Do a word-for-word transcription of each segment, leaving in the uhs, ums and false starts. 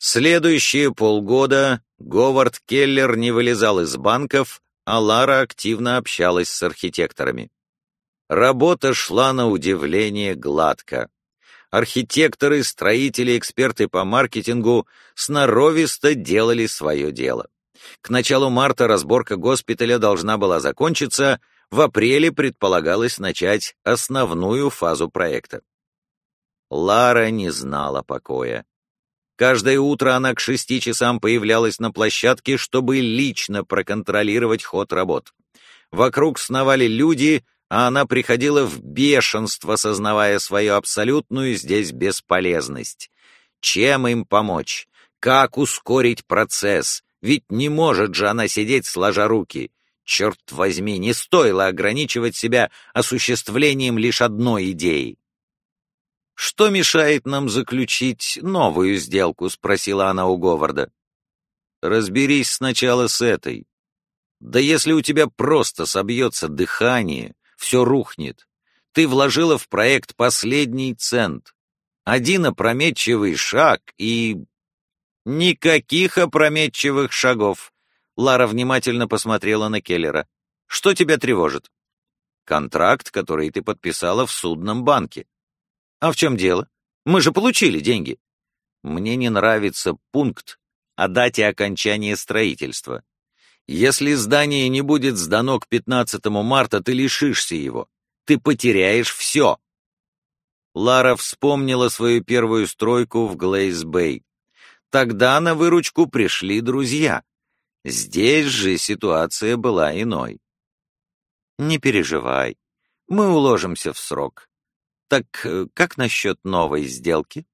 Следующие полгода Говард Келлер не вылезал из банков, а Лара активно общалась с архитекторами. Работа шла на удивление гладко. Архитекторы, строители, эксперты по маркетингу сноровисто делали свое дело. К началу марта разборка госпиталя должна была закончиться, в апреле предполагалось начать основную фазу проекта. Лара не знала покоя. Каждое утро она к шести часам появлялась на площадке, чтобы лично проконтролировать ход работ. Вокруг сновали люди, а она приходила в бешенство, сознавая свою абсолютную здесь бесполезность. Чем им помочь? Как ускорить процесс? Ведь не может же она сидеть сложа руки. Черт возьми, не стоило ограничивать себя осуществлением лишь одной идеи. «Что мешает нам заключить новую сделку?» — спросила она у Говарда. «Разберись сначала с этой. Да если у тебя просто собьется дыхание, все рухнет. Ты вложила в проект последний цент. Один опрометчивый шаг и...» «Никаких опрометчивых шагов!» Лара внимательно посмотрела на Келлера. «Что тебя тревожит?» «Контракт, который ты подписала в судном банке». «А в чем дело? Мы же получили деньги». «Мне не нравится пункт о дате окончания строительства. Если здание не будет сдано к пятнадцатому марта, ты лишишься его. Ты потеряешь все». Лара вспомнила свою первую стройку в Глейс-Бэй. Тогда на выручку пришли друзья. Здесь же ситуация была иной. «Не переживай, мы уложимся в срок. Так как насчет новой сделки?»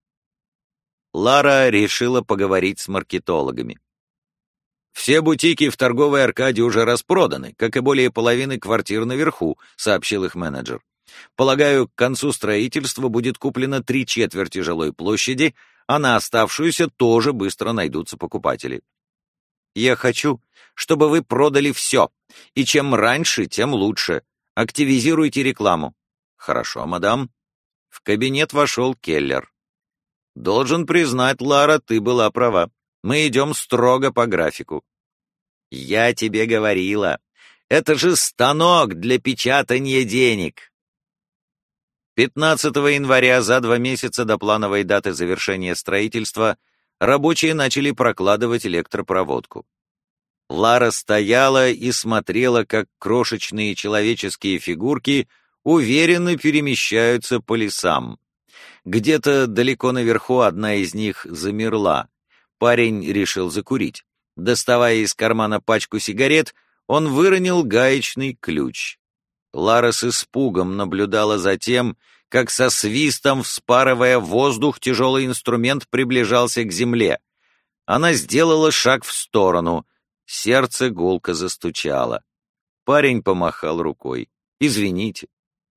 Лара решила поговорить с маркетологами. «Все бутики в торговой аркаде уже распроданы, как и более половины квартир наверху», — сообщил их менеджер. «Полагаю, к концу строительства будет куплено три четверти жилой площади, а на оставшуюся тоже быстро найдутся покупатели. Я хочу, чтобы вы продали все, и чем раньше, тем лучше. Активизируйте рекламу». «Хорошо, мадам». В кабинет вошел Келлер. «Должен признать, Лара, ты была права. Мы идем строго по графику». «Я тебе говорила, это же станок для печатания денег». пятнадцатого января, за два месяца до плановой даты завершения строительства, рабочие начали прокладывать электропроводку. Лара стояла и смотрела, как крошечные человеческие фигурки уверенно перемещаются по лесам. Где-то далеко наверху одна из них замерла. Парень решил закурить. Доставая из кармана пачку сигарет, он выронил гаечный ключ. Лара с испугом наблюдала за тем, как со свистом, вспарывая воздух, тяжелый инструмент приближался к земле. Она сделала шаг в сторону. Сердце гулко застучало. Парень помахал рукой. «Извините».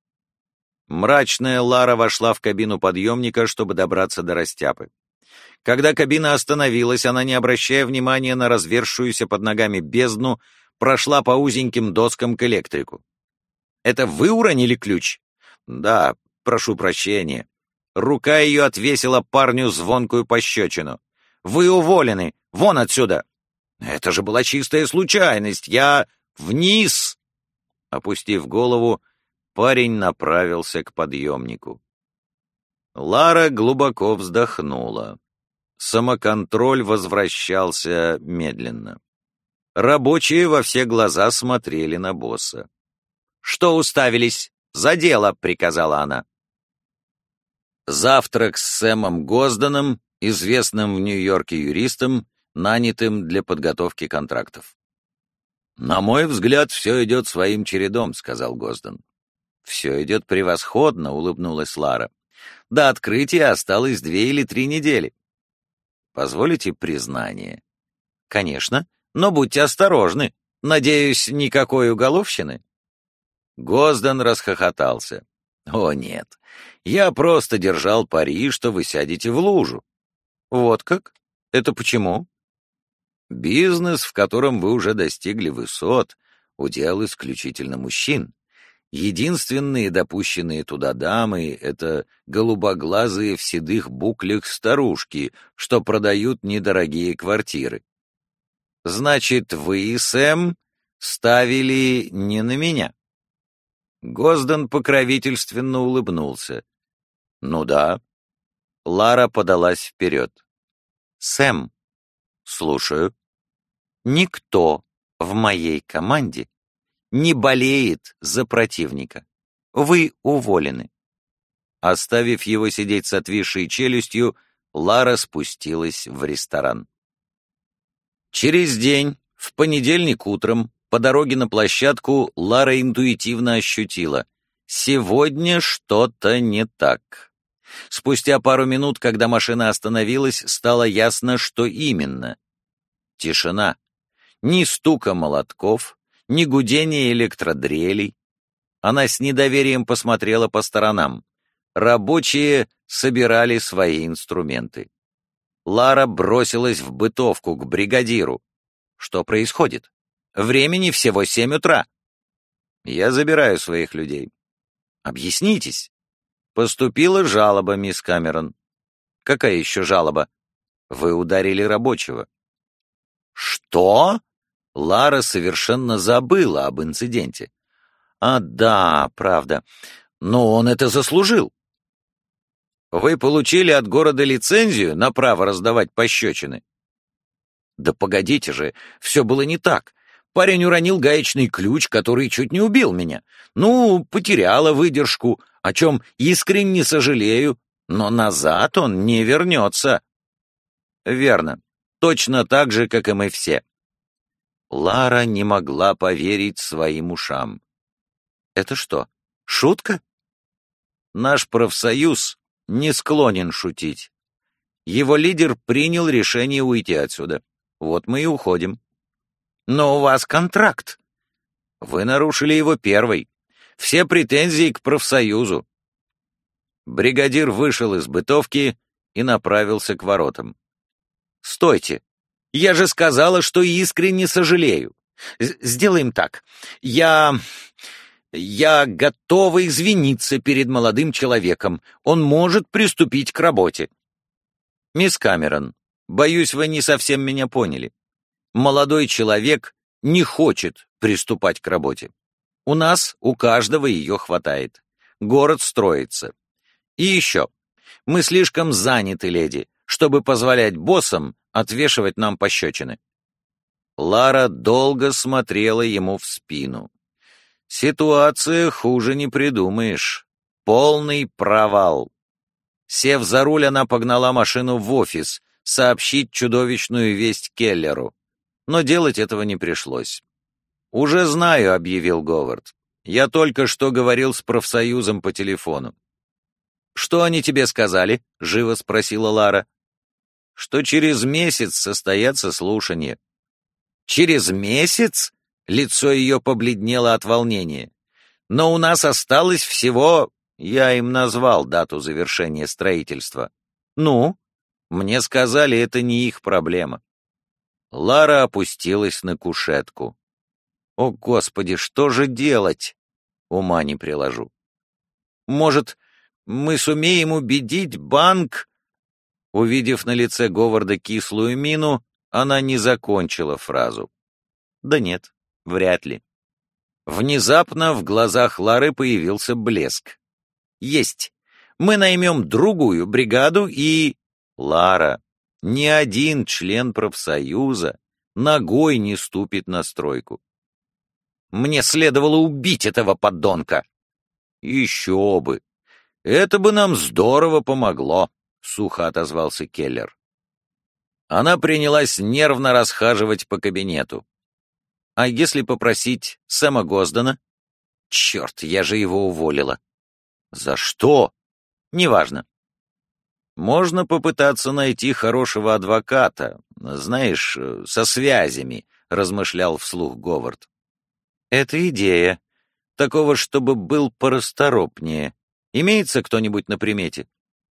Мрачная Лара вошла в кабину подъемника, чтобы добраться до растяпы. Когда кабина остановилась, она, не обращая внимания на разверзшуюся под ногами бездну, прошла по узеньким доскам к электрику. «Это вы уронили ключ?» «Да, прошу прощения». Рука ее отвесила парню звонкую пощечину. «Вы уволены! Вон отсюда!» «Это же была чистая случайность! Я... Вниз!» Опустив голову, парень направился к подъемнику. Лара глубоко вздохнула. Самоконтроль возвращался медленно. Рабочие во все глаза смотрели на босса. «Что уставились? За дело!» — приказала она. Завтрак с Сэмом Гозданом, известным в Нью-Йорке юристом, нанятым для подготовки контрактов. «На мой взгляд, все идет своим чередом», — сказал Гоздан. «Все идет превосходно», — улыбнулась Лара. «До открытия осталось две или три недели». «Позволите признание?» «Конечно, но будьте осторожны. Надеюсь, никакой уголовщины?» Гоздан расхохотался. «О, нет, я просто держал пари, что вы сядете в лужу». «Вот как? Это почему?» «Бизнес, в котором вы уже достигли высот, удел исключительно мужчин. Единственные допущенные туда дамы — это голубоглазые в седых буклях старушки, что продают недорогие квартиры. Значит, вы, Сэм, ставили не на меня. Госден покровительственно улыбнулся. Ну да. Лара подалась вперед. Сэм, слушаю. Никто в моей команде не болеет за противника. Вы уволены. Оставив его сидеть с отвисшей челюстью, Лара спустилась в ресторан. Через день, в понедельник утром, по дороге на площадку, Лара интуитивно ощутила: сегодня что-то не так. Спустя пару минут, когда машина остановилась, стало ясно, что именно. Тишина. Ни стука молотков, ни гудения электродрелей. Она с недоверием посмотрела по сторонам. Рабочие собирали свои инструменты. Лара бросилась в бытовку к бригадиру. Что происходит? Времени всего семь утра. Я забираю своих людей. Объяснитесь. Поступила жалоба, мисс Камерон. Какая еще жалоба? Вы ударили рабочего. Что? Лара совершенно забыла об инциденте. А, да, правда. Но он это заслужил. Вы получили от города лицензию на право раздавать пощечины? Да погодите же, все было не так. Парень уронил гаечный ключ, который чуть не убил меня. Ну, потеряла выдержку, о чем искренне сожалею, но назад он не вернется. Верно, точно так же, как и мы все. Лара не могла поверить своим ушам. Это что, шутка? Наш профсоюз не склонен шутить. Его лидер принял решение уйти отсюда. Вот мы и уходим. Но у вас контракт. Вы нарушили его первый. Все претензии к профсоюзу. Бригадир вышел из бытовки и направился к воротам. Стойте. Я же сказала, что искренне сожалею. Сделаем так. Я... Я готова извиниться перед молодым человеком. Он может приступить к работе. Мисс Камерон, боюсь, вы не совсем меня поняли. Молодой человек не хочет приступать к работе. У нас, у каждого ее хватает. Город строится. И еще. Мы слишком заняты, леди, чтобы позволять боссам отвешивать нам пощечины. Лара долго смотрела ему в спину. Ситуация хуже не придумаешь. Полный провал. Сев за руль, она погнала машину в офис, сообщить чудовищную весть Келлеру. Но делать этого не пришлось. «Уже знаю», — объявил Говард. «Я только что говорил с профсоюзом по телефону». «Что они тебе сказали?» — живо спросила Лара. «Что через месяц состоятся слушания». «Через месяц?» — лицо ее побледнело от волнения. «Но у нас осталось всего...» Я им назвал дату завершения строительства. «Ну?» Мне сказали, это не их проблема. Лара опустилась на кушетку. «О, Господи, что же делать?» Ума не приложу. «Может, мы сумеем убедить банк?» Увидев на лице Говарда кислую мину, она не закончила фразу. «Да нет, вряд ли». Внезапно в глазах Лары появился блеск. «Есть. Мы наймем другую бригаду и...» «Лара, ни один член профсоюза ногой не ступит на стройку». «Мне следовало убить этого подонка». «Еще бы! Это бы нам здорово помогло», — сухо отозвался Келлер. Она принялась нервно расхаживать по кабинету. «А если попросить Сэма Госдена?» «Черт, я же его уволила». «За что?» «Неважно. Можно попытаться найти хорошего адвоката, знаешь, со связями», — размышлял вслух Говард. «Это идея. Такого, чтобы был порасторопнее. Имеется кто-нибудь на примете?»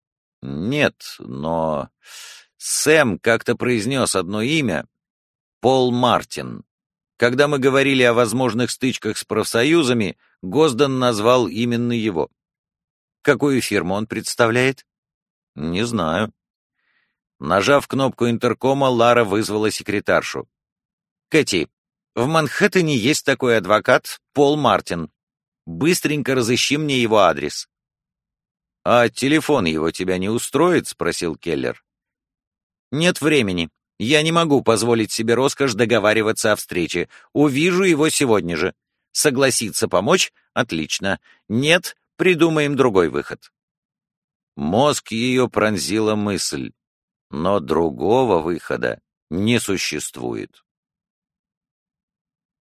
«Нет, но...» Сэм как-то произнес одно имя — Пол Мартин. Когда мы говорили о возможных стычках с профсоюзами, Госден назвал именно его. Какую фирму он представляет? Не знаю. Нажав кнопку интеркома, Лара вызвала секретаршу. «Кэти, в Манхэттене есть такой адвокат Пол Мартин. Быстренько разыщи мне его адрес». «А телефон его тебя не устроит?» — спросил Келлер. «Нет времени. Я не могу позволить себе роскошь договариваться о встрече. Увижу его сегодня же. Согласится помочь? Отлично. Нет, придумаем другой выход». Мозг ее пронзила мысль, но другого выхода не существует.